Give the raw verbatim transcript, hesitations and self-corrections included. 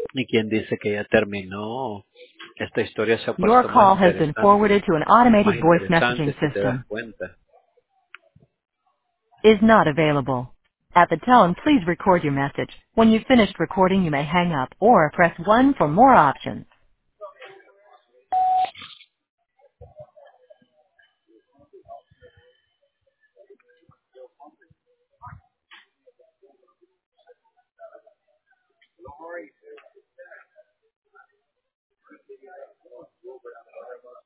Y quien dice que ya terminó, esta historia se ha Your puesto más call has been forwarded interesante, to an más automated voice interesante messaging si te das system. cuenta. Is not available. At the tone, please record your message. When you've finished recording, you may hang up or press one for more options.